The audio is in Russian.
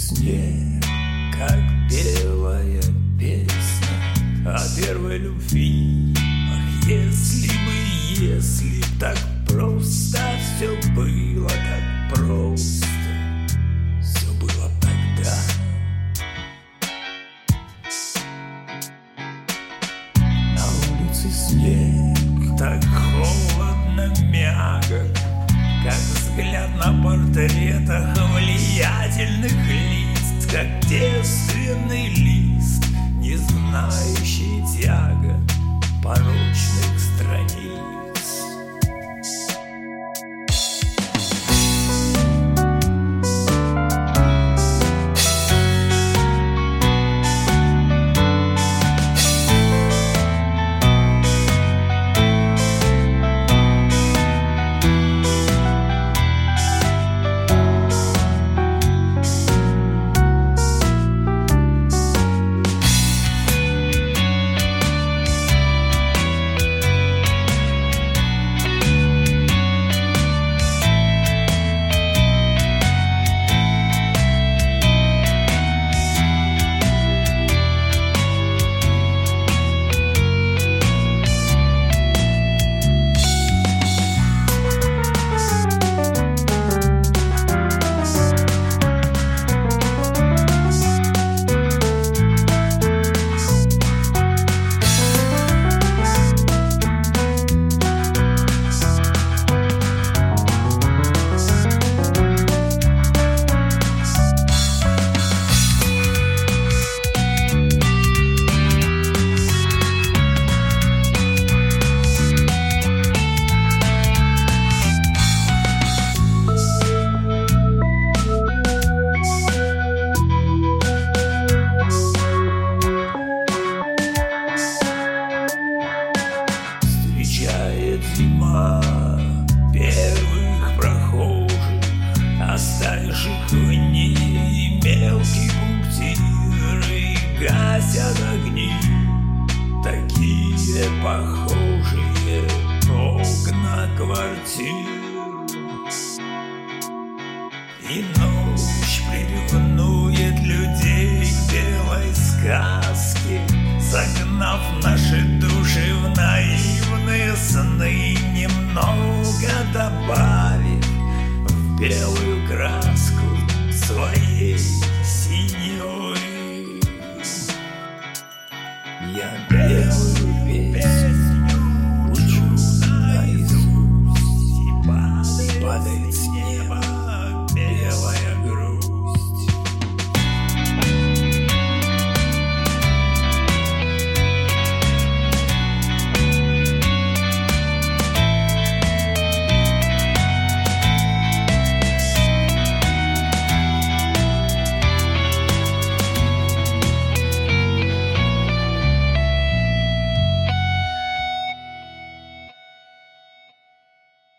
снег, как белая песня о первой любви. Ах, если б так просто все было, так просто все было тогда. На улице снег, так холодно, мягок, как взгляд на портретах влиятельных лиц, как девственный лист, не знающий тягот порочных страниц. Зима первых прохожих, оставивших в ней мелкие пунктиры, гасят огни, такие похожие окна квартир. И ночь приревнует людей к белой сказке, загнав наши души в наивные сны, немного добавив в белую краску своей синевы. Я